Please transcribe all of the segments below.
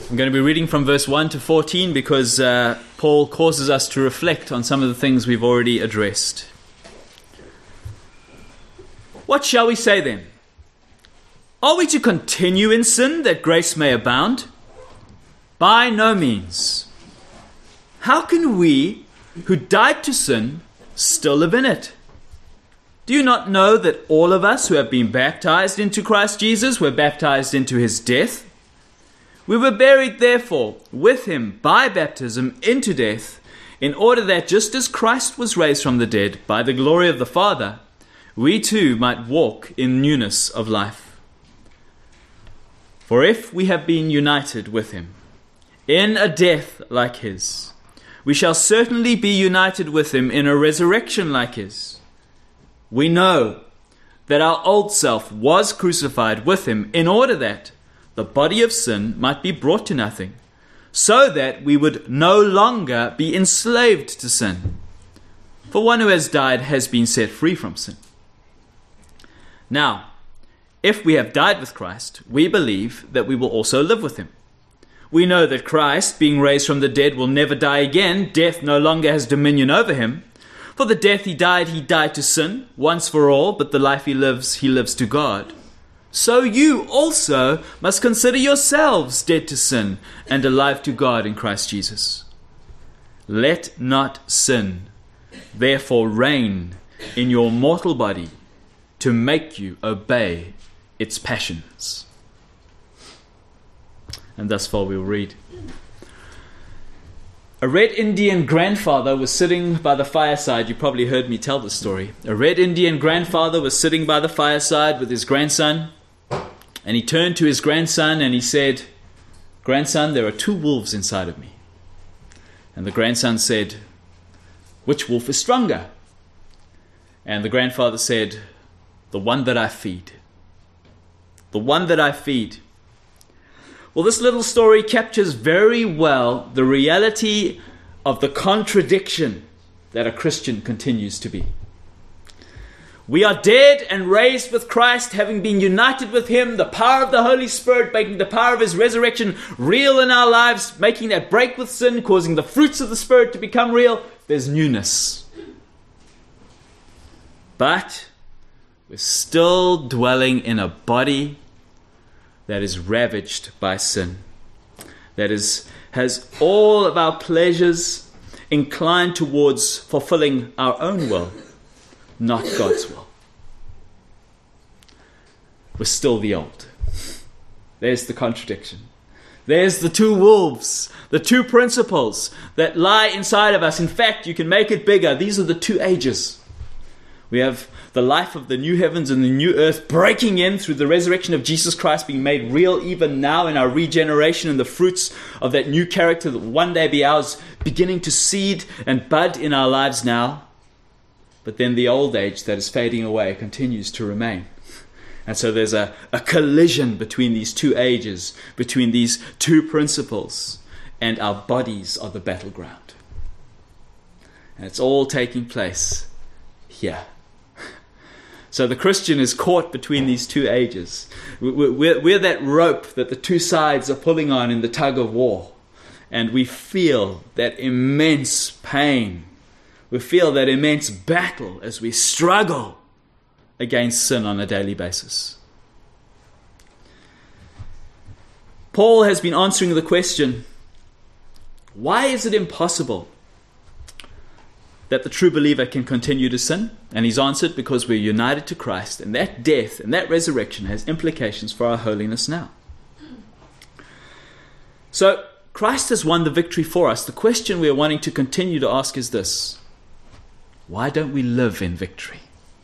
I'm going to be reading from verse 1 to 14 because Paul causes us to reflect on some of the things we've already addressed. What shall we say then? Are we to continue in sin that grace may abound? By no means. How can we who died to sin still live in it? Do you not know that all of us who have been baptized into Christ Jesus were baptized into his death? We were buried, therefore, with him by baptism into death, in order that just as Christ was raised from the dead by the glory of the Father, we too might walk in newness of life. For if we have been united with him in a death like his, we shall certainly be united with him in a resurrection like his. We know that our old self was crucified with him in order that the body of sin might be brought to nothing, so that we would no longer be enslaved to sin. For one who has died has been set free from sin. Now, if we have died with Christ, we believe that we will also live with him. We know that Christ, being raised from the dead, will never die again. Death no longer has dominion over him. For the death he died to sin, once for all, but the life he lives to God. So you also must consider yourselves dead to sin and alive to God in Christ Jesus. Let not sin, therefore, reign in your mortal body to make you obey its passions. And thus far we'll read. A Red Indian grandfather was sitting by the fireside. You probably heard me tell this story. A Red Indian grandfather was sitting by the fireside with his grandson, and he turned to his grandson and he said, "Grandson, there are 2 wolves inside of me." And the grandson said, "Which wolf is stronger?" And the grandfather said, "The one that I feed. The one that I feed." Well, this little story captures very well the reality of the contradiction that a Christian continues to be. We are dead and raised with Christ, having been united with him, the power of the Holy Spirit, making the power of his resurrection real in our lives, making that break with sin, causing the fruits of the Spirit to become real. There's newness. But we're still dwelling in a body that is ravaged by sin, that has all of our pleasures inclined towards fulfilling our own will, not God's will. We're still the old. There's the contradiction. There's the 2 wolves, the 2 principles that lie inside of us. In fact, you can make it bigger. These are the 2 ages. We have the life of the new heavens and the new earth breaking in through the resurrection of Jesus Christ, being made real even now in our regeneration, and the fruits of that new character that will one day be ours, beginning to seed and bud in our lives now. But then the old age that is fading away continues to remain. And so there's a collision between these 2 ages, between these 2 principles, and our bodies are the battleground. And it's all taking place here. So the Christian is caught between these 2 ages. We're that rope that the 2 sides are pulling on in the tug of war. And we feel that immense pain. We feel that immense battle as we struggle against sin on a daily basis. Paul has been answering the question, why is it impossible that the true believer can continue to sin? And he's answered, because we're united to Christ, and that death and that resurrection has implications for our holiness now. So Christ has won the victory for us. The question we are wanting to continue to ask is this: why don't we live in victory?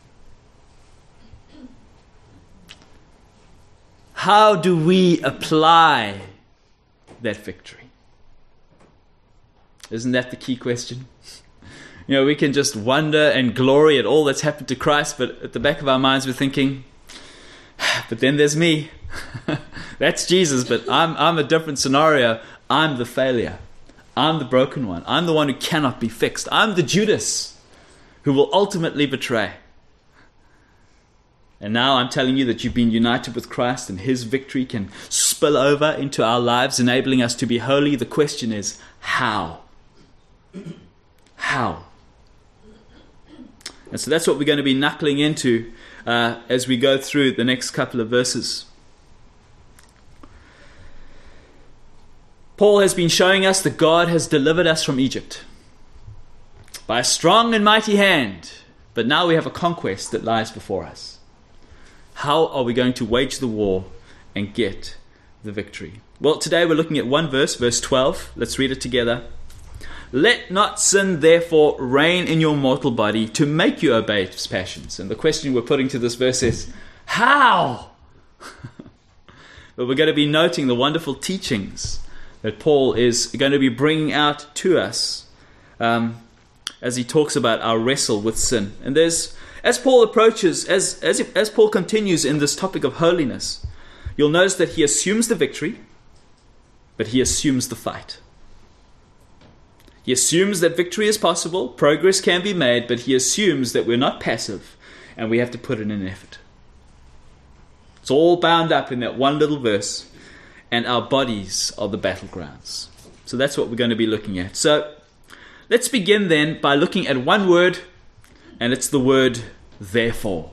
How do we apply that victory? Isn't that the key question? You know, we can just wonder and glory at all that's happened to Christ, but at the back of our minds we're thinking, but then there's me. That's Jesus, but I'm a different scenario. I'm the failure. I'm the broken one. I'm the one who cannot be fixed. I'm the Judas who will ultimately betray. And now I'm telling you that you've been united with Christ, and his victory can spill over into our lives, enabling us to be holy. The question is, how? How? And so that's what we're going to be knuckling into as we go through the next couple of verses. Paul has been showing us that God has delivered us from Egypt by a strong and mighty hand, but now we have a conquest that lies before us. How are we going to wage the war and get the victory? Well, today we're looking at one verse, verse 12. Let's read it together. Let not sin therefore reign in your mortal body to make you obey its passions. And the question we're putting to this verse is, how? But we're going to be noting the wonderful teachings that Paul is going to be bringing out to us as he talks about our wrestle with sin. And there's, as Paul approaches, as Paul continues in this topic of holiness, you'll notice that he assumes the victory, but he assumes the fight. He assumes that victory is possible, progress can be made, but he assumes that we're not passive and we have to put in an effort. It's all bound up in that one little verse, and our bodies are the battlegrounds. So that's what we're going to be looking at. So let's begin then by looking at one word, and it's the word therefore.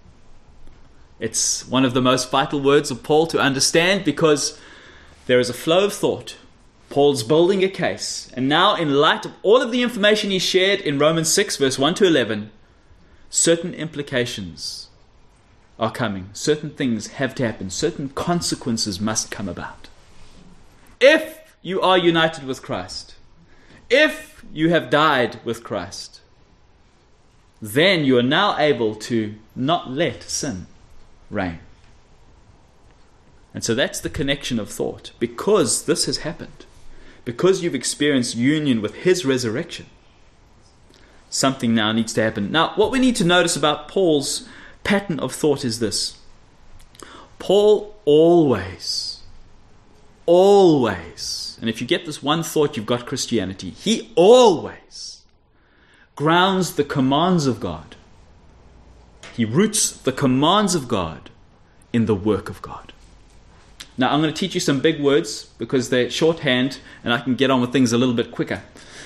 It's one of the most vital words of Paul to understand, because there is a flow of thought. Paul's building a case, and now in light of all of the information he shared in Romans 6 verse 1 to 11, certain implications are coming. Certain things have to happen. Certain consequences must come about. If you are united with Christ, if you have died with Christ, then you are now able to not let sin reign. And so that's the connection of thought. Because this has happened, because you've experienced union with his resurrection, something now needs to happen. Now, what we need to notice about Paul's pattern of thought is this. Paul always, and if you get this one thought, you've got Christianity. He always grounds the commands of God. He roots the commands of God in the work of God. Now, I'm going to teach you some big words because they're shorthand and I can get on with things a little bit quicker.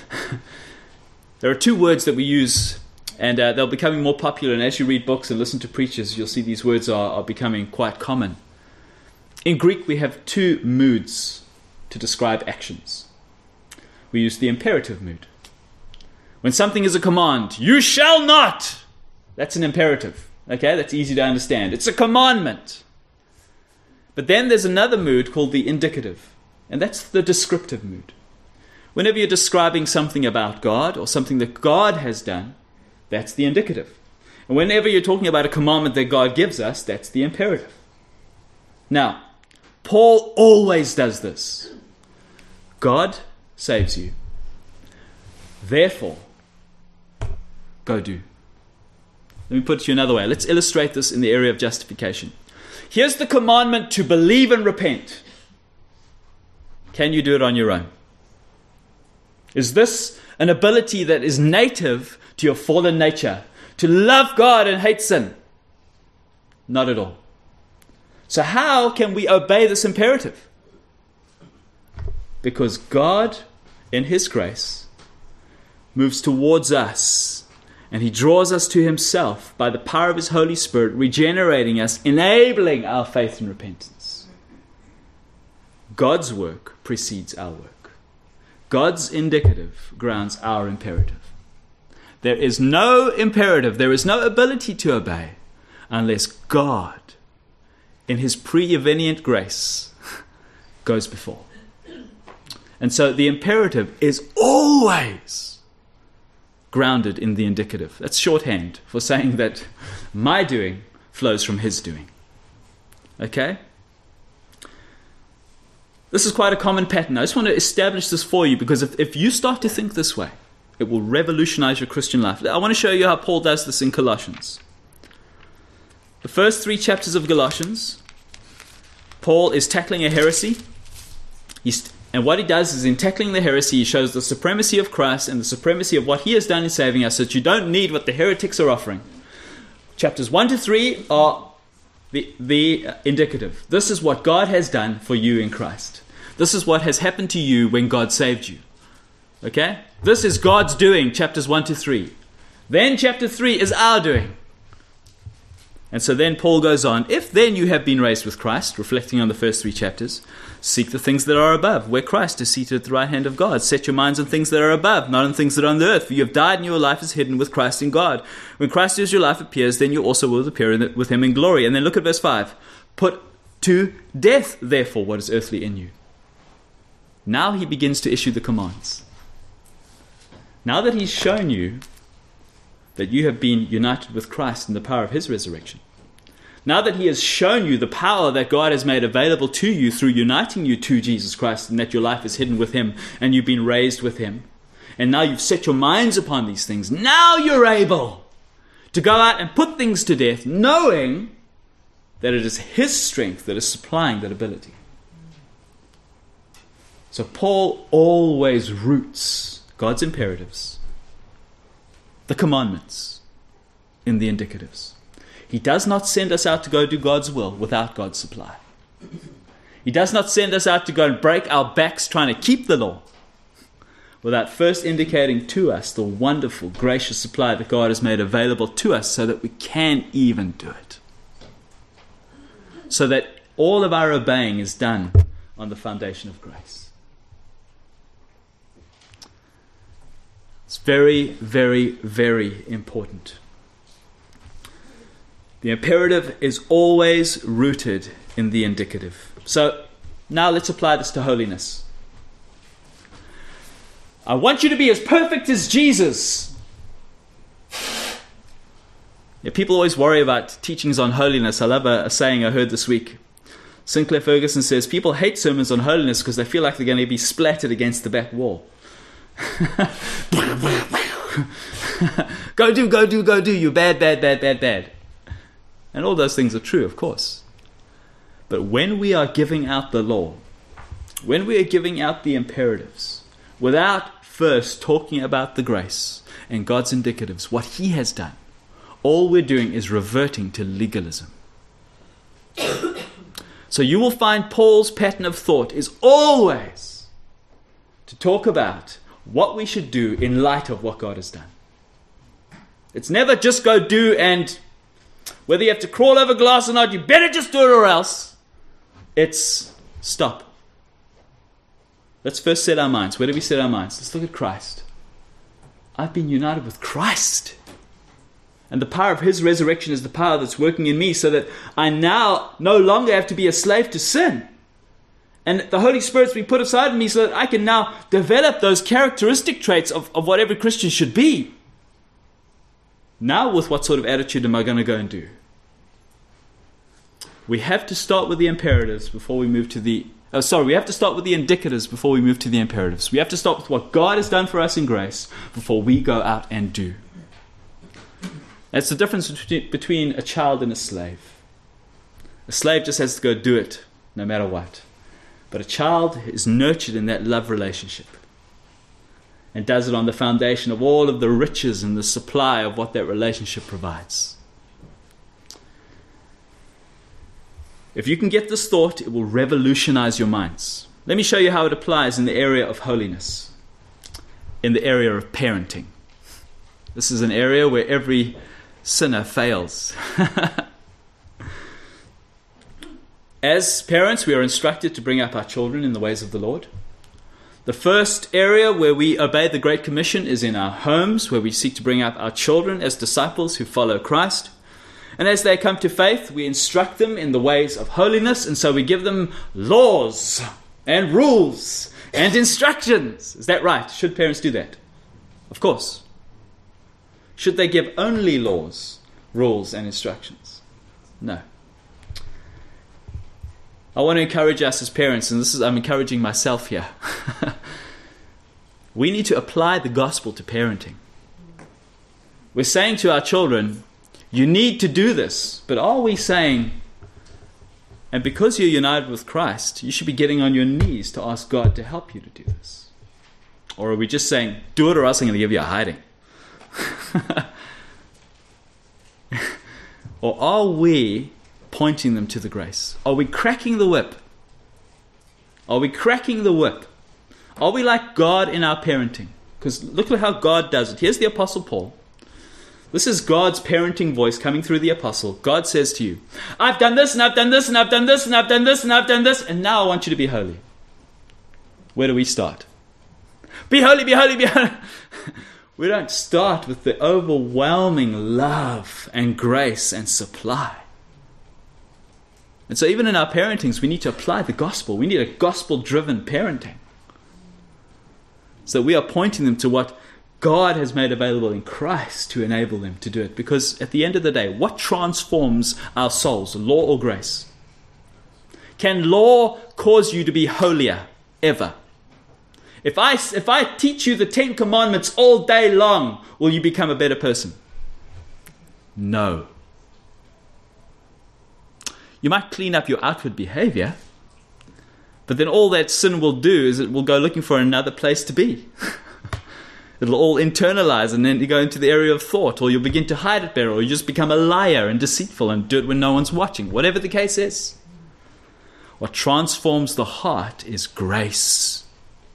There are two words that we use, and they're becoming more popular, and as you read books and listen to preachers, you'll see these words are becoming quite common. In Greek, we have two moods to describe actions. We use the imperative mood. When something is a command, you shall not! That's an imperative. Okay, that's easy to understand. It's a commandment. But then there's another mood called the indicative, and that's the descriptive mood. Whenever you're describing something about God or something that God has done, that's the indicative. And whenever you're talking about a commandment that God gives us, that's the imperative. Now, Paul always does this. God saves you. Therefore, go do. Let me put it to you another way. Let's illustrate this in the area of justification. Here's the commandment to believe and repent. Can you do it on your own? Is this an ability that is native to your fallen nature? To love God and hate sin? Not at all. So how can we obey this imperative? Because God, in his grace, moves towards us, and he draws us to himself by the power of his Holy Spirit, regenerating us, enabling our faith and repentance. God's work precedes our work. God's indicative grounds our imperative. There is no imperative, there is no ability to obey unless God, in his preeminent grace, goes before. And so the imperative is always grounded in the indicative. That's shorthand for saying that my doing flows from his doing. Okay? This is quite a common pattern. I just want to establish this for you, because if you start to think this way, it will revolutionize your Christian life. I want to show you how Paul does this in Colossians. The first 3 chapters of Galatians, Paul is tackling a heresy. And what he does is, in tackling the heresy, he shows the supremacy of Christ and the supremacy of what he has done in saving us, so that you don't need what the heretics are offering. Chapters 1 to 3 are the indicative. This is what God has done for you in Christ. This is what has happened to you when God saved you. Okay? This is God's doing, chapters 1 to 3. Then chapter 3 is our doing. And so then Paul goes on, if then you have been raised with Christ, reflecting on the first 3 chapters, seek the things that are above, where Christ is seated at the right hand of God. Set your minds on things that are above, not on things that are on the earth. For you have died and your life is hidden with Christ in God. When Christ who is your life appears, then you also will appear with him in glory. And then look at verse 5. Put to death, therefore, what is earthly in you. Now he begins to issue the commands. Now that he's shown you that you have been united with Christ in the power of his resurrection, now that he has shown you the power that God has made available to you through uniting you to Jesus Christ, and that your life is hidden with him and you've been raised with him, and now you've set your minds upon these things, now you're able to go out and put things to death, knowing that it is his strength that is supplying that ability. So Paul always roots God's imperatives, the commandments, in the indicatives. He does not send us out to go do God's will without God's supply. He does not send us out to go and break our backs trying to keep the law without first indicating to us the wonderful, gracious supply that God has made available to us so that we can even do it. So that all of our obeying is done on the foundation of grace. It's very, very, very important. The imperative is always rooted in the indicative. So now let's apply this to holiness. I want you to be as perfect as Jesus. Yeah, people always worry about teachings on holiness. I love a saying I heard this week. Sinclair Ferguson says, people hate sermons on holiness because they feel like they're going to be splattered against the back wall. Go do, you bad. And all those things are true, of course. But when we are giving out the law, when we are giving out the imperatives, without first talking about the grace and God's indicatives, what he has done, all we're doing is reverting to legalism. So you will find Paul's pattern of thought is always to talk about what we should do in light of what God has done. It's never just go do, and whether you have to crawl over glass or not, you better just do it or else. It's stop. Let's first set our minds. Where do we set our minds? Let's look at Christ. I've been united with Christ. And the power of his resurrection is the power that's working in me so that I now no longer have to be a slave to sin. And the Holy Spirit's been put aside in me so that I can now develop those characteristic traits of what every Christian should be. Now with what sort of attitude am I going to go and do? We have to start with the imperatives before we move to the... we have to start with the indicatives before we move to the imperatives. We have to start with what God has done for us in grace before we go out and do. That's the difference between a child and a slave. A slave just has to go do it, no matter what. But a child is nurtured in that love relationship and does it on the foundation of all of the riches and the supply of what that relationship provides. If you can get this thought, it will revolutionize your minds. Let me show you how it applies in the area of holiness, in the area of parenting. This is an area where every sinner fails. As parents, we are instructed to bring up our children in the ways of the Lord. The first area where we obey the Great Commission is in our homes, where we seek to bring up our children as disciples who follow Christ. And as they come to faith, we instruct them in the ways of holiness, and so we give them laws and rules and instructions. Is that right? Should parents do that? Of course. Should they give only laws, rules, and instructions? No. I want to encourage us as parents, and I'm encouraging myself here. We need to apply the gospel to parenting. We're saying to our children, you need to do this. But are we saying, and because you're united with Christ, you should be getting on your knees to ask God to help you to do this? Or are we just saying, do it or else I'm going to give you a hiding? Or are we pointing them to the grace? Are we cracking the whip? Are we cracking the whip? Are we like God in our parenting? Because look at how God does it. Here's the Apostle Paul. This is God's parenting voice coming through the apostle. God says to you, I've done this, and I've done this, and I've done this, and I've done this, and I've done this, and now I want you to be holy. Where do we start? Be holy, be holy, be holy. We don't start with the overwhelming love and grace and supply. And so even in our parentings, we need to apply the gospel. We need a gospel-driven parenting. So we are pointing them to what God has made available in Christ to enable them to do it. Because at the end of the day, what transforms our souls, law or grace? Can law cause you to be holier ever? If I teach you the 10 Commandments all day long, will you become a better person? No. You might clean up your outward behavior, but then all that sin will do is it will go looking for another place to be. It'll all internalize, and then you go into the area of thought, or you'll begin to hide it better, or you just become a liar and deceitful and do it when no one's watching. Whatever the case is. What transforms the heart is grace.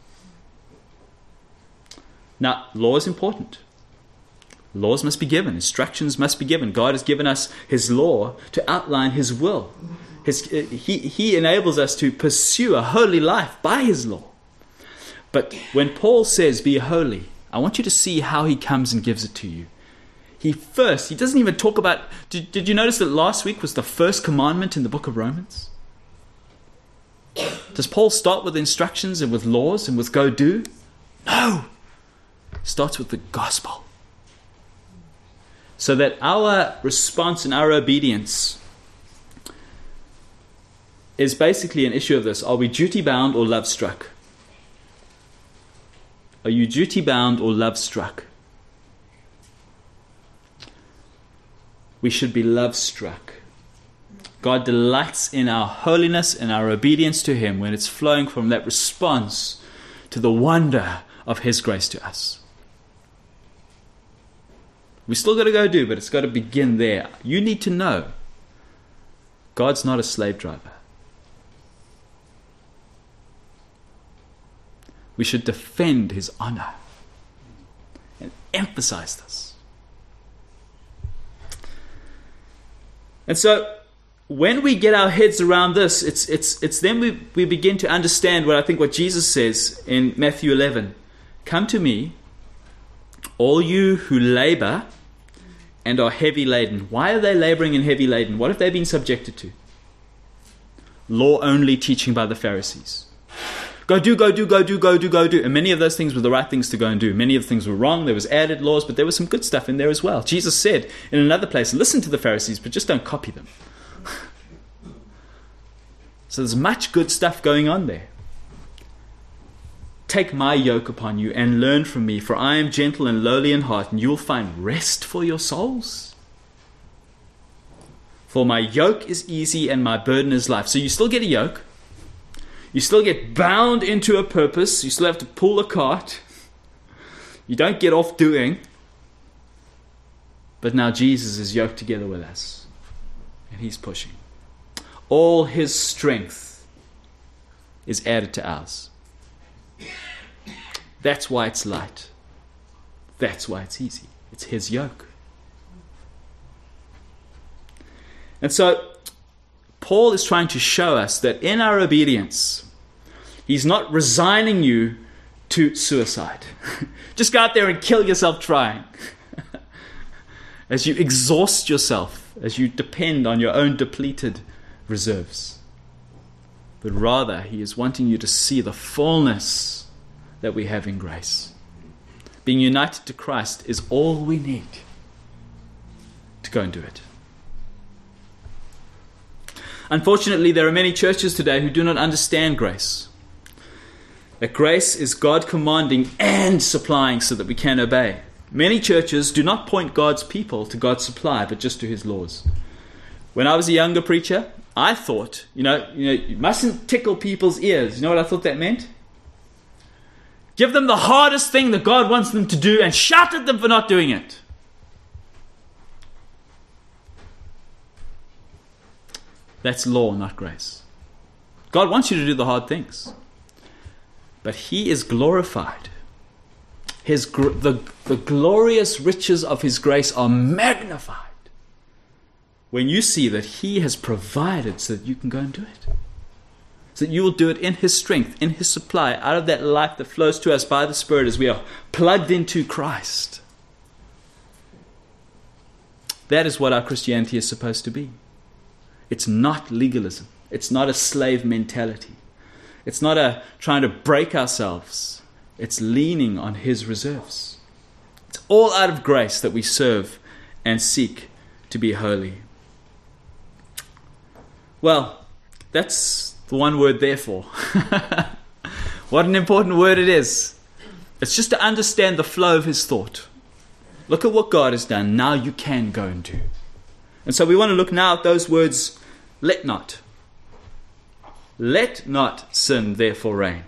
Now, law is important. Laws must be given. Instructions must be given. God has given us His law to outline His will. He enables us to pursue a holy life by His law. But when Paul says, be holy, I want you to see how he comes and gives it to you. He doesn't even talk about... Did you notice that last week was the first commandment in the book of Romans? Does Paul start with instructions and with laws and with go do? No. It starts with the gospel. So that our response and our obedience is basically an issue of this. Are we duty-bound or love-struck? Are you duty-bound or love-struck? We should be love-struck. God delights in our holiness and our obedience to Him when it's flowing from that response to the wonder of His grace to us. We still got to go do, but it's got to begin there. You need to know God's not a slave driver. We should defend His honor and emphasize this. And so when we get our heads around this, it's then we begin to understand what Jesus says in Matthew 11. Come to me, all you who labor and are heavy laden. Why are they laboring and heavy laden? What have they been subjected to? Law only teaching by the Pharisees. Go do, go do, go do, go do, go do. And many of those things were the right things to go and do. Many of the things were wrong. There was added laws, but there was some good stuff in there as well. Jesus said in another place, listen to the Pharisees, but just don't copy them. So there's much good stuff going on there. Take my yoke upon you and learn from me, for I am gentle and lowly in heart, and you will find rest for your souls. For my yoke is easy and my burden is light. So you still get a yoke. You still get bound into a purpose. You still have to pull a cart. You don't get off doing. But now Jesus is yoked together with us. And He's pushing. All His strength is added to ours. That's why it's light. That's why it's easy. It's His yoke. And so Paul is trying to show us that in our obedience, he's not resigning you to suicide. Just go out there and kill yourself trying. As you exhaust yourself, as you depend on your own depleted reserves. But rather, he is wanting you to see the fullness that we have in grace. Being united to Christ is all we need to go and do it. Unfortunately, there are many churches today who do not understand grace. That grace is God commanding and supplying so that we can obey. Many churches do not point God's people to God's supply, but just to His laws. When I was a younger preacher, I thought, you mustn't tickle people's ears. You know what I thought that meant? Give them the hardest thing that God wants them to do and shout at them for not doing it. That's law, not grace. God wants you to do the hard things. But He is glorified. The glorious riches of His grace are magnified when you see that He has provided so that you can go and do it. So that you will do it in His strength, in His supply, out of that life that flows to us by the Spirit as we are plugged into Christ. That is what our Christianity is supposed to be. It's not legalism. It's not a slave mentality. It's not a trying to break ourselves. It's leaning on His reserves. It's all out of grace that we serve and seek to be holy. Well, that's the one word therefore. What an important word it is. It's just to understand the flow of His thought. Look at what God has done. Now you can go and do. And so we want to look now at those words, let not. Let not sin therefore reign.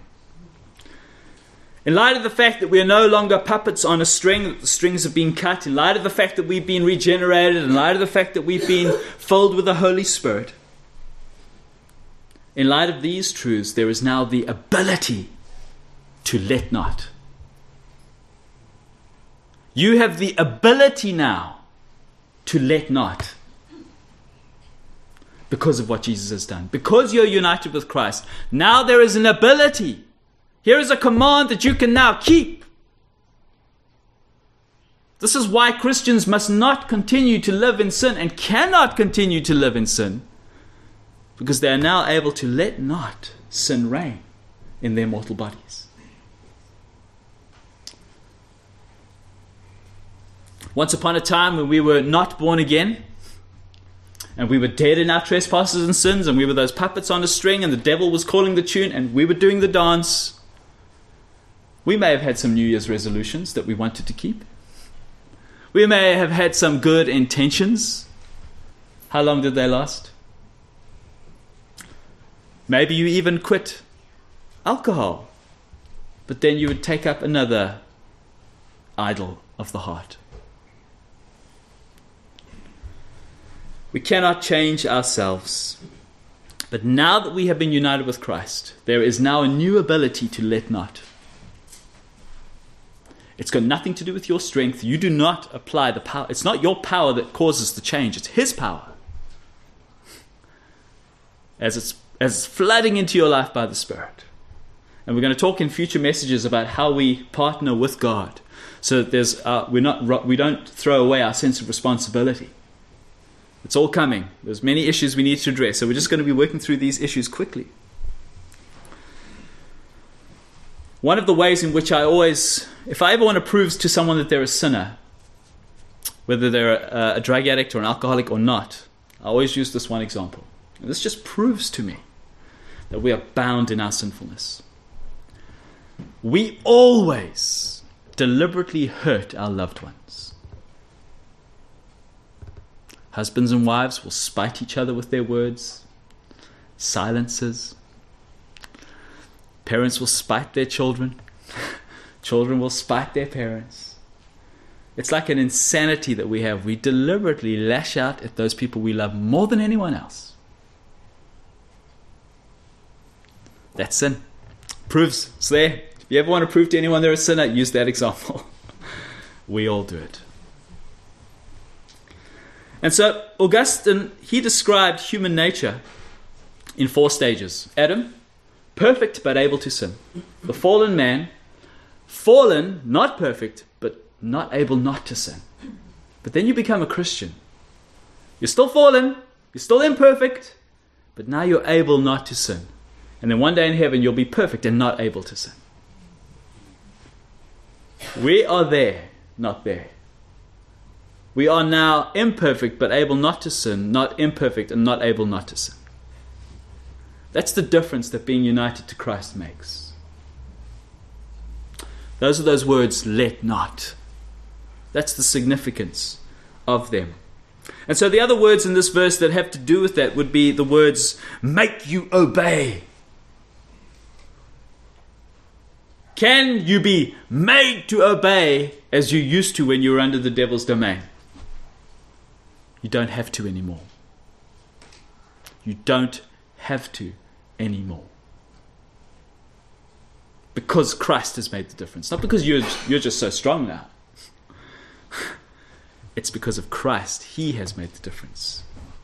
In light of the fact that we are no longer puppets on a string, that the strings have been cut, in light of the fact that we've been regenerated, in light of the fact that we've been filled with the Holy Spirit, in light of these truths, there is now the ability to let not. You have the ability now to let not. Because of what Jesus has done. Because you're united with Christ. Now there is an ability. Here is a command that you can now keep. This is why Christians must not continue to live in sin and cannot continue to live in sin. Because they are now able to let not sin reign in their mortal bodies. Once upon a time when we were not born again, and we were dead in our trespasses and sins, and we were those puppets on a string, and the devil was calling the tune, and we were doing the dance. We may have had some New Year's resolutions that we wanted to keep. We may have had some good intentions. How long did they last? Maybe you even quit alcohol, but then you would take up another idol of the heart. We cannot change ourselves. But now that we have been united with Christ, there is now a new ability to let not. It's got nothing to do with your strength. You do not apply the power. It's not your power that causes the change. It's His power. As it's flooding into your life by the Spirit. And we're going to talk in future messages about how we partner with God, so that we don't throw away our sense of responsibility. It's all coming. There's many issues we need to address. So we're just going to be working through these issues quickly. One of the ways in which if I ever want to prove to someone that they're a sinner, whether they're a drug addict or an alcoholic or not, I always use this one example. And this just proves to me that we are bound in our sinfulness. We always deliberately hurt our loved ones. Husbands and wives will spite each other with their words, silences. Parents will spite their children. Children will spite their parents. It's like an insanity that we have. We deliberately lash out at those people we love more than anyone else. That's sin. Proves. It's there. If you ever want to prove to anyone they're a sinner, use that example. We all do it. And so Augustine, he described human nature in 4 stages. Adam, perfect but able to sin. The fallen man, fallen, not perfect, but not able not to sin. But then you become a Christian. You're still fallen, you're still imperfect, but now you're able not to sin. And then one day in heaven you'll be perfect and not able to sin. We are there, not there. We are now imperfect but able not to sin, not imperfect and not able not to sin. That's the difference that being united to Christ makes. Those are those words, let not. That's the significance of them. And so the other words in this verse that have to do with that would be the words, make you obey. Can you be made to obey as you used to when you were under the devil's domain? You don't have to anymore. You don't have to anymore. Because Christ has made the difference. Not because you're just so strong now. It's because of Christ. He has made the difference.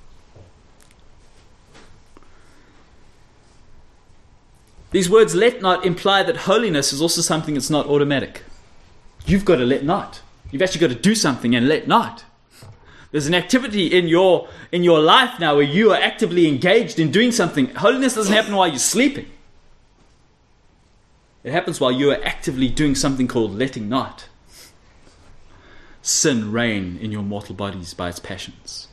These words "let not" imply that holiness is also something that's not automatic. You've got to let not. You've actually got to do something and let not. There's an activity in your life now where you are actively engaged in doing something. Holiness doesn't happen while you're sleeping. It happens while you are actively doing something called letting not sin reign in your mortal bodies by its passions.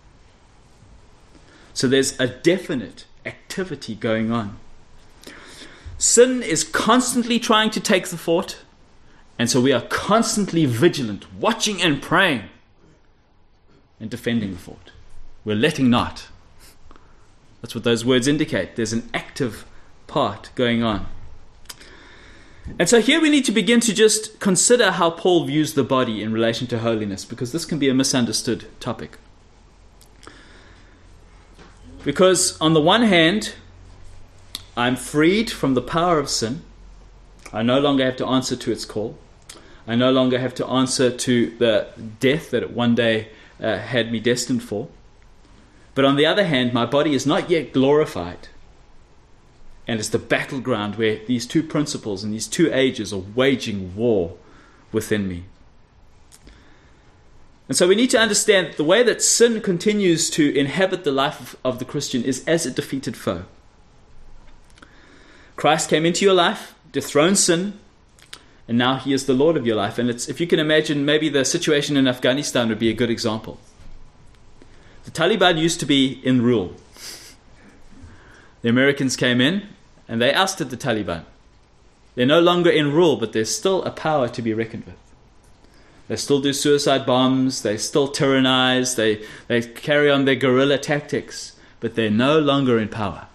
So there's a definite activity going on. Sin is constantly trying to take the fort, and so we are constantly vigilant, watching and praying and defending the fort. We're letting not. That's what those words indicate. There's an active part going on. And so here we need to begin to just consider how Paul views the body in relation to holiness, because this can be a misunderstood topic. Because on the one hand, I'm freed from the power of sin. I no longer have to answer to its call. I no longer have to answer to the death that it one day had me destined for. But on the other hand, my body is not yet glorified. And it's the battleground where these two principles and these two ages are waging war within me. And so we need to understand that the way that sin continues to inhabit the life of the Christian is as a defeated foe. Christ came into your life, dethroned sin, and now he is the Lord of your life. And if you can imagine, maybe the situation in Afghanistan would be a good example. The Taliban used to be in rule. The Americans came in and they ousted the Taliban. They're no longer in rule, but there's still a power to be reckoned with. They still do suicide bombs, they still tyrannize, they carry on their guerrilla tactics, but they're no longer in power.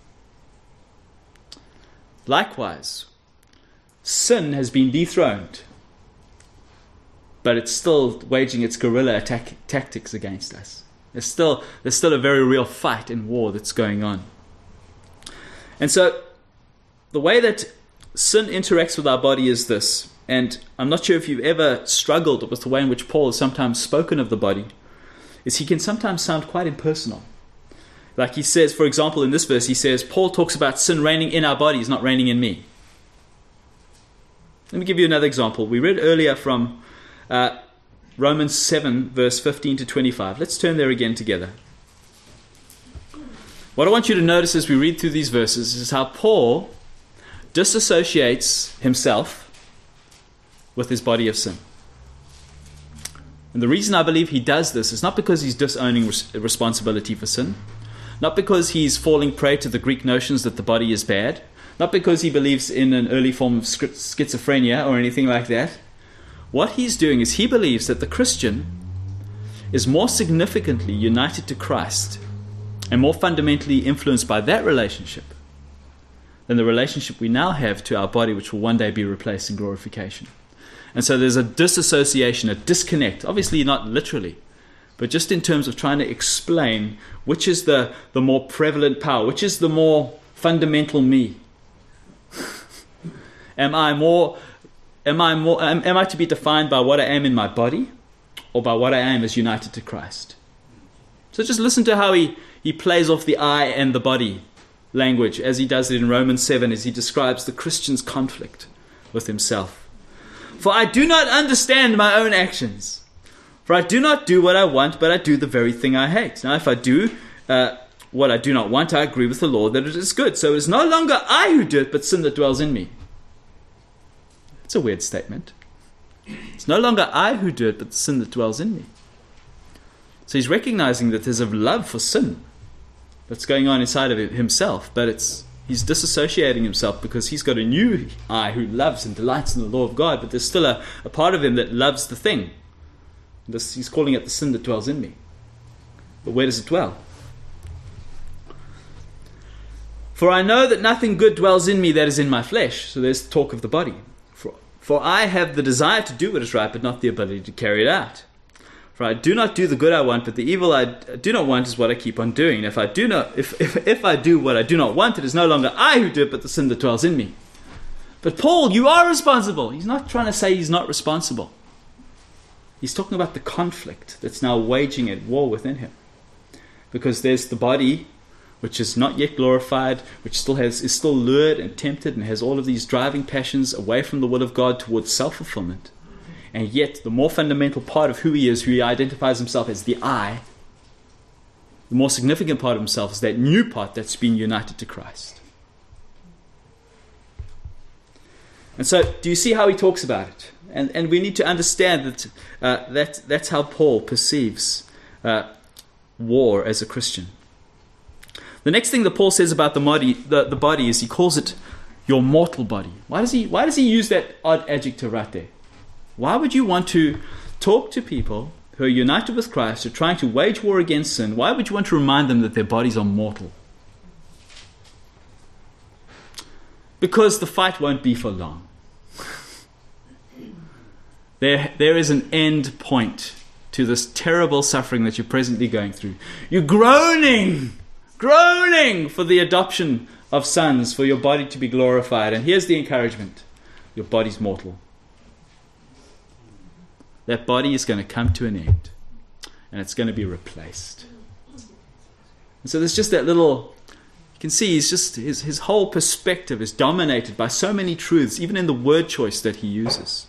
Likewise, sin has been dethroned, but it's still waging its guerrilla tactics against us. There's still a very real fight and war that's going on. And so the way that sin interacts with our body is this, and I'm not sure if you've ever struggled with the way in which Paul has sometimes spoken of the body, is he can sometimes sound quite impersonal. Like he says, for example, in this verse, he says, Paul talks about sin reigning in our bodies, not reigning in me. Let me give you another example. We read earlier from Romans 7, verse 15 to 25. Let's turn there again together. What I want you to notice as we read through these verses is how Paul disassociates himself with his body of sin. And the reason I believe he does this is not because he's disowning responsibility for sin, not because he's falling prey to the Greek notions that the body is bad, not because he believes in an early form of schizophrenia or anything like that. What he's doing is he believes that the Christian is more significantly united to Christ and more fundamentally influenced by that relationship than the relationship we now have to our body, which will one day be replaced in glorification. And so there's a disassociation, a disconnect, obviously not literally, but just in terms of trying to explain which is the more prevalent power, which is the more fundamental me. Am I to be defined by what I am in my body, or by what I am as united to Christ? So just listen to how he plays off the I and the body language as he does it in Romans 7 as he describes the Christian's conflict with himself. For I do not understand my own actions. For I do not do what I want, but I do the very thing I hate. Now if I do what I do not want, I agree with the law that it is good. So it is no longer I who do it, but sin that dwells in me. It's a weird statement. It's no longer I who do it, but the sin that dwells in me. So he's recognizing that there's a love for sin that's going on inside of himself, but he's disassociating himself because he's got a new I who loves and delights in the law of God, but there's still a part of him that loves the thing. He's calling it the sin that dwells in me. But where does it dwell? For I know that nothing good dwells in me that is in my flesh. So there's the talk of the body. For I have the desire to do what is right, but not the ability to carry it out. For I do not do the good I want, but the evil I do not want is what I keep on doing. If I do what I do not want, it is no longer I who do it, but the sin that dwells in me. But Paul, you are responsible. He's not trying to say he's not responsible. He's talking about the conflict that's now waging at war within him. Because there's the body, which is not yet glorified, which is still lured and tempted and has all of these driving passions away from the will of God towards self-fulfillment. And yet, the more fundamental part of who he is, who he identifies himself as the I, the more significant part of himself is that new part that's been united to Christ. And so, do you see how he talks about it? And we need to understand that that's how Paul perceives war as a Christian. The next thing that Paul says about the body is he calls it your mortal body. Why does he use that odd adjective right there? Why would you want to talk to people who are united with Christ, who are trying to wage war against sin? Why would you want to remind them that their bodies are mortal? Because the fight won't be for long. There is an end point to this terrible suffering that you're presently going through. You're groaning for the adoption of sons, for your body to be glorified. And here's the encouragement. Your body's mortal. That body is going to come to an end. And it's going to be replaced. And so there's just that little... You can see his whole perspective is dominated by so many truths, even in the word choice that he uses.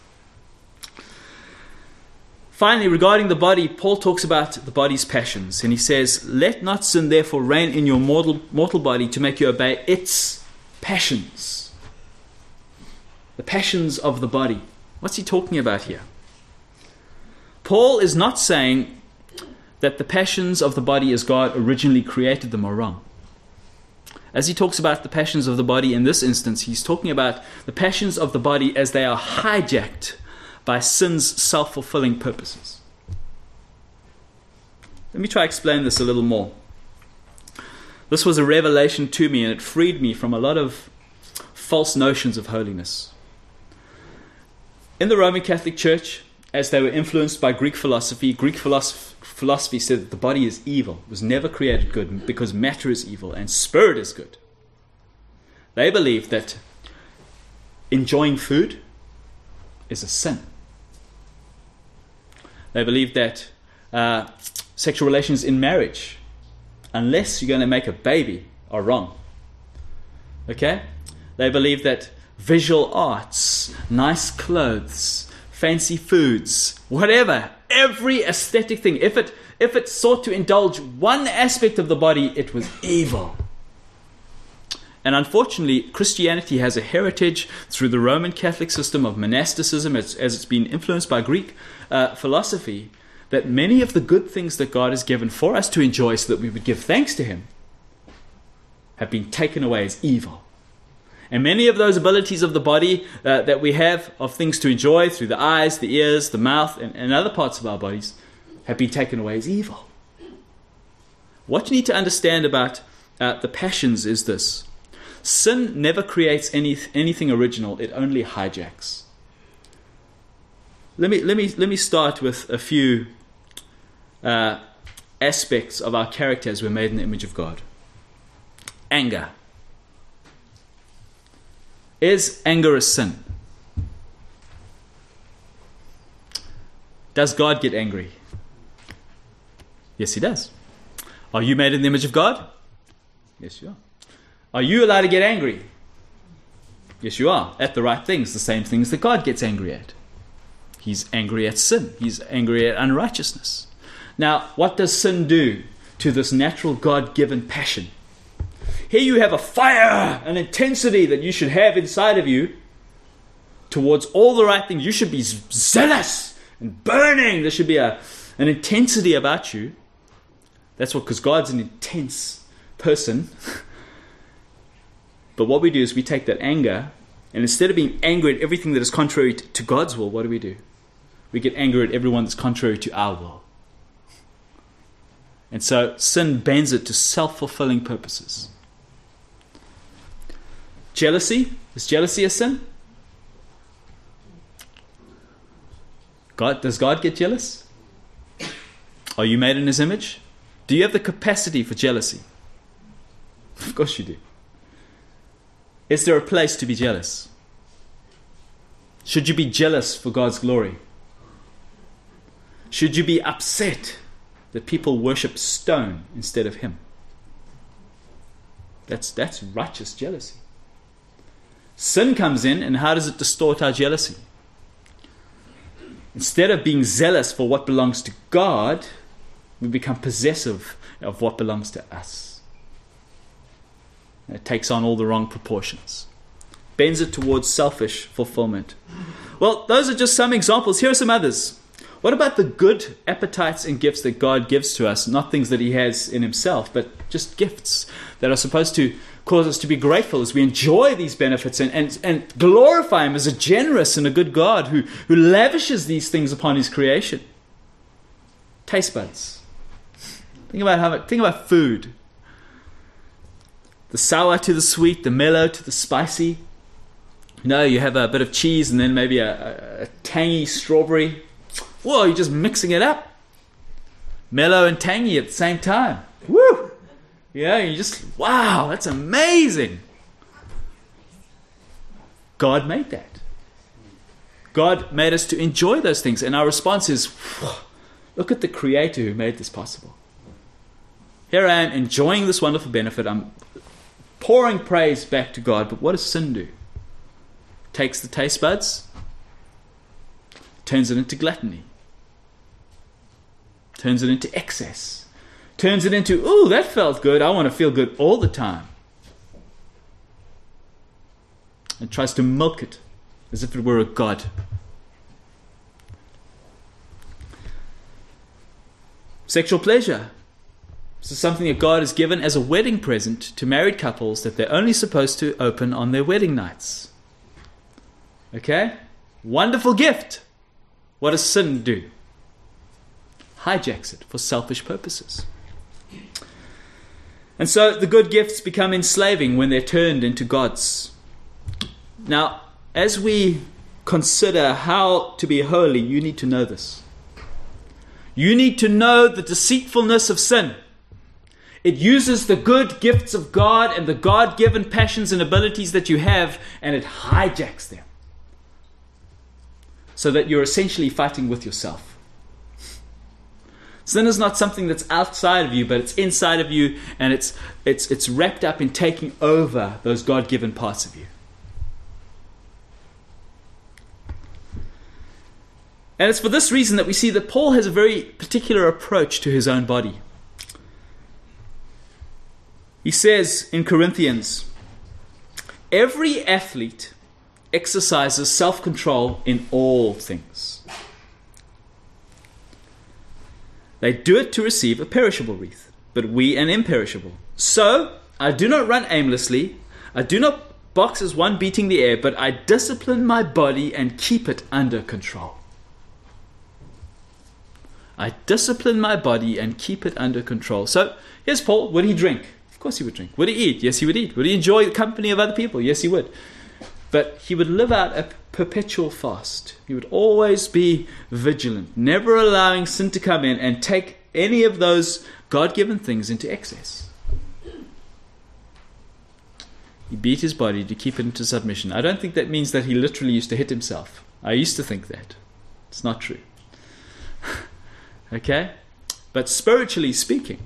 Finally, regarding the body, Paul talks about the body's passions. And he says, let not sin therefore reign in your mortal body to make you obey its passions. The passions of the body. What's he talking about here? Paul is not saying that the passions of the body as God originally created them are wrong. As he talks about the passions of the body in this instance, he's talking about the passions of the body as they are hijacked by sin's self-fulfilling purposes. Let me try to explain this a little more. This was a revelation to me, and it freed me from a lot of false notions of holiness. In the Roman Catholic Church, as they were influenced by Greek philosophy said that the body is evil, was never created good because matter is evil and spirit is good. They believed that enjoying food is a sin. They believe that sexual relations in marriage, unless you're going to make a baby, are wrong. Okay? They believe that visual arts, nice clothes, fancy foods, whatever, every aesthetic thing, if it sought to indulge one aspect of the body, it was evil. And unfortunately, Christianity has a heritage through the Roman Catholic system of monasticism, as it's been influenced by Greek philosophy, that many of the good things that God has given for us to enjoy so that we would give thanks to Him have been taken away as evil. And many of those abilities of the body that we have of things to enjoy through the eyes, the ears, the mouth, and other parts of our bodies have been taken away as evil. What you need to understand about the passions is this. Sin never creates anything original. It only hijacks. Let me start with a few aspects of our character as we're made in the image of God. Anger. Is anger a sin? Does God get angry? Yes, He does. Are you made in the image of God? Yes, you are. Are you allowed to get angry? Yes, you are. At the right things, the same things that God gets angry at. He's angry at sin. He's angry at unrighteousness. Now, what does sin do to this natural God-given passion? Here you have a fire, an intensity that you should have inside of you towards all the right things. You should be zealous and burning. There should be an intensity about you. That's what, because God's an intense person. But what we do is we take that anger, and instead of being angry at everything that is contrary to God's will, what do? We get angry at everyone that's contrary to our will. And so sin bends it to self-fulfilling purposes. Jealousy. Is jealousy a sin? Does God get jealous? Are you made in His image? Do you have the capacity for jealousy? Of course you do. Is there a place to be jealous? Should you be jealous for God's glory? Should you be upset that people worship stone instead of Him? That's righteous jealousy. Sin comes in, and how does it distort our jealousy? Instead of being zealous for what belongs to God, we become possessive of what belongs to us. And it takes on all the wrong proportions. Bends it towards selfish fulfillment. Well, those are just some examples. Here are some others. What about the good appetites and gifts that God gives to us? Not things that He has in Himself, but just gifts that are supposed to cause us to be grateful as we enjoy these benefits and glorify Him as a generous and a good God who lavishes these things upon His creation. Taste buds. Think about food. The sour to the sweet, the mellow to the spicy. You have a bit of cheese and then maybe a tangy strawberry. Whoa, you're just mixing it up. Mellow and tangy at the same time. Woo! You just, wow, that's amazing. God made that. God made us to enjoy those things. And our response is, look at the Creator who made this possible. Here I am enjoying this wonderful benefit. I'm pouring praise back to God. But what does sin do? Takes the taste buds, turns it into gluttony. Turns it into excess. Turns it into, ooh, that felt good. I want to feel good all the time. And tries to milk it as if it were a god. Sexual pleasure. This is something that God has given as a wedding present to married couples that they're only supposed to open on their wedding nights. Okay? Wonderful gift. What does sin do? Hijacks it for selfish purposes. And so the good gifts become enslaving when they're turned into gods. Now, as we consider how to be holy, you need to know this. You need to know the deceitfulness of sin. It uses the good gifts of God and the God-given passions and abilities that you have, and it hijacks them. So that you're essentially fighting with yourself. Sin is not something that's outside of you, but it's inside of you, and it's wrapped up in taking over those God-given parts of you. And it's for this reason that we see that Paul has a very particular approach to his own body. He says in Corinthians, every athlete exercises self-control in all things. They do it to receive a perishable wreath, but we an imperishable. So, I do not run aimlessly, I do not box as one beating the air, but I discipline my body and keep it under control. I discipline my body and keep it under control. So, here's Paul. Would he drink? Of course he would drink. Would he eat? Yes, he would eat. Would he enjoy the company of other people? Yes, he would. But he would live out a perpetual fast. He would always be vigilant, never allowing sin to come in and take any of those God-given things into excess. He beat his body to keep it into submission. I don't think that means that he literally used to hit himself. I used to think that. It's not true. Okay? But spiritually speaking,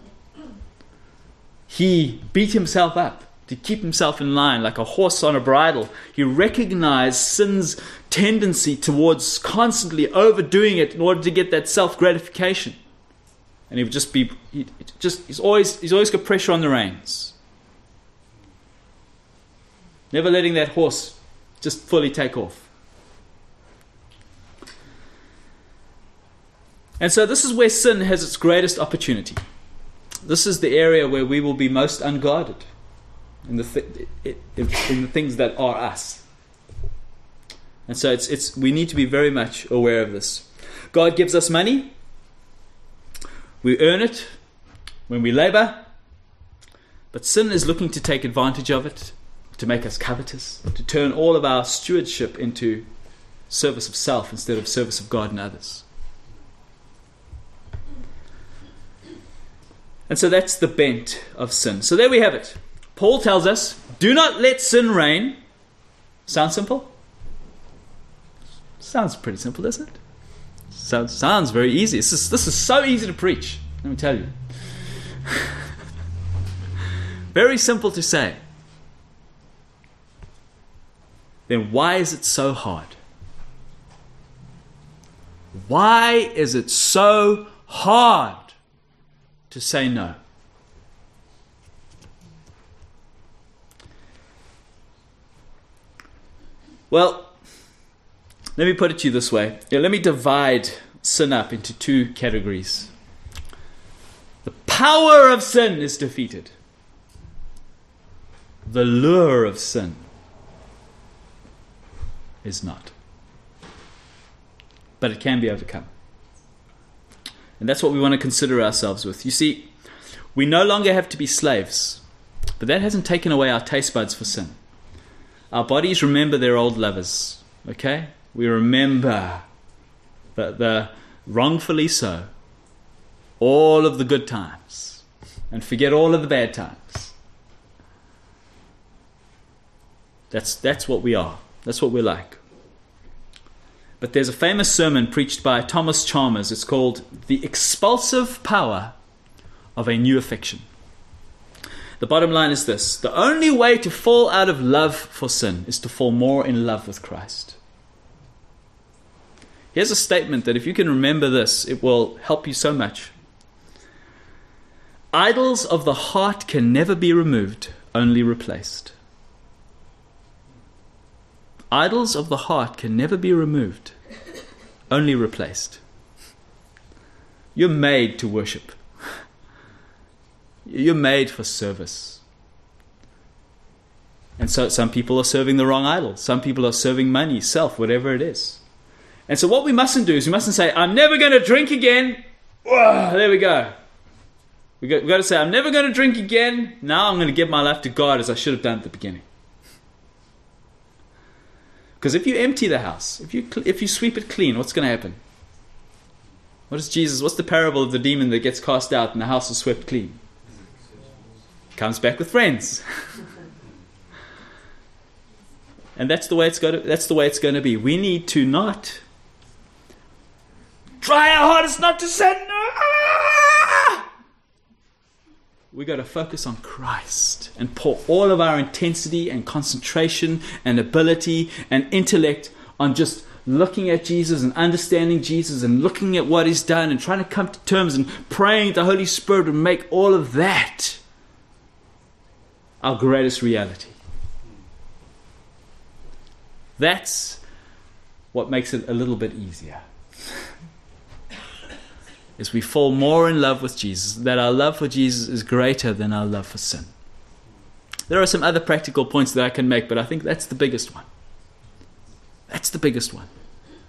he beat himself up to keep himself in line like a horse on a bridle. He recognized sin's tendency towards constantly overdoing it in order to get that self-gratification. And he would just be, he's always got pressure on the reins. Never letting that horse just fully take off. And so this is where sin has its greatest opportunity. This is the area where we will be most unguarded. In the things that are us. And so we need to be very much aware of this. God gives us money. We earn it when we labor. But sin is looking to take advantage of it, to make us covetous, to turn all of our stewardship into service of self instead of service of God and others. And so that's the bent of sin. So there we have it. Paul tells us, do not let sin reign. Sound simple? Sounds pretty simple, doesn't it? Sounds very easy. This is so easy to preach, let me tell you. Very simple to say. Then why is it so hard? Why is it so hard to say no? Well, let me put it to you this way. Let me divide sin up into two categories. The power of sin is defeated. The lure of sin is not. But it can be overcome. And that's what we want to consider ourselves with. You see, we no longer have to be slaves, but that hasn't taken away our taste buds for sin. Our bodies remember their old lovers, okay? We remember the wrongfully so, all of the good times, and forget all of the bad times. That's what we are. That's what we're like. But there's a famous sermon preached by Thomas Chalmers. It's called The Expulsive Power of a New Affection. The bottom line is this: the only way to fall out of love for sin is to fall more in love with Christ. Here's a statement that if you can remember this, it will help you so much. Idols of the heart can never be removed, only replaced. Idols of the heart can never be removed, only replaced. You're made to worship. You're made for service. And so some people are serving the wrong idol. Some people are serving money, self, whatever it is. And so what we mustn't do is we mustn't say, I'm never going to drink again. Whoa, there we go. We've got to say, I'm never going to drink again. Now I'm going to give my life to God as I should have done at the beginning. Because if you empty the house, if you sweep it clean, what's going to happen? What's the parable of the demon that gets cast out and the house is swept clean? Comes back with friends. And that's the way it's going to be. We need to not try our hardest not to sin. We got to focus on Christ and pour all of our intensity and concentration and ability and intellect on just looking at Jesus and understanding Jesus and looking at what He's done and trying to come to terms and praying the Holy Spirit would make all of that our greatest reality. That's what makes it a little bit easier. Is we fall more in love with Jesus, that our love for Jesus is greater than our love for sin. There are some other practical points that I can make, but I think that's the biggest one. That's the biggest one.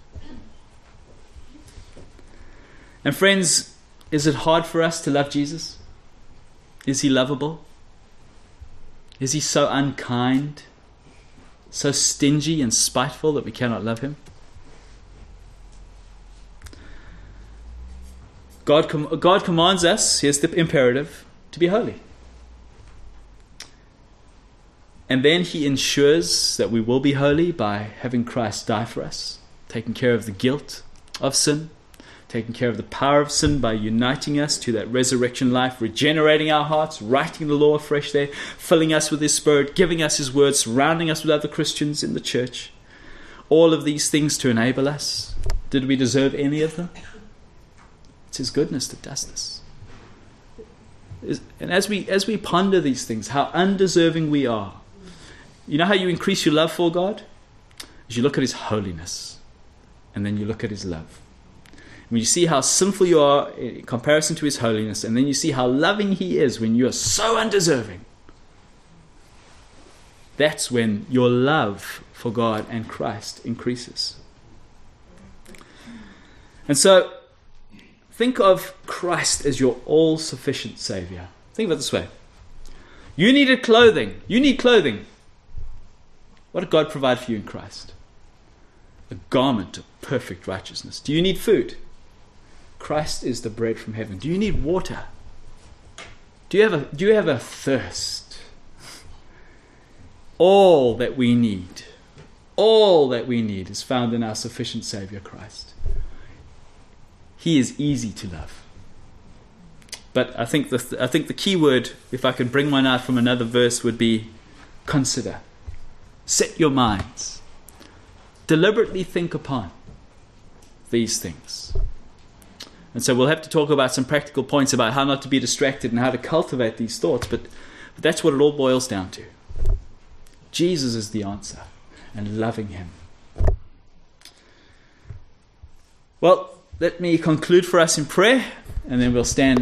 And friends, is it hard for us to love Jesus? Is He lovable? Is He so unkind, so stingy and spiteful that we cannot love Him? God commands us, here's the imperative, to be holy. And then He ensures that we will be holy by having Christ die for us, taking care of the guilt of sin, taking care of the power of sin by uniting us to that resurrection life, regenerating our hearts, writing the law afresh there, filling us with His Spirit, giving us His word, surrounding us with other Christians in the church. All of these things to enable us. Did we deserve any of them? It's His goodness that does this. And as we ponder these things, how undeserving we are, you know how you increase your love for God? Is you look at His holiness, and then you look at His love. When you see how sinful you are in comparison to His holiness, and then you see how loving He is when you are so undeserving, that's when your love for God and Christ increases. And so, think of Christ as your all-sufficient Savior. Think of it this way. You needed clothing. You need clothing. What did God provide for you in Christ? A garment of perfect righteousness. Do you need food? Christ is the bread from heaven. Do you need water? Do you have a thirst? All that we need is found in our sufficient Savior Christ. He is easy to love. But I think the key word, if I could bring one out from another verse, would be consider. Set your minds. Deliberately think upon these things. And so we'll have to talk about some practical points about how not to be distracted and how to cultivate these thoughts. But that's what it all boils down to. Jesus is the answer, and loving him. Well, let me conclude for us in prayer, and then we'll stand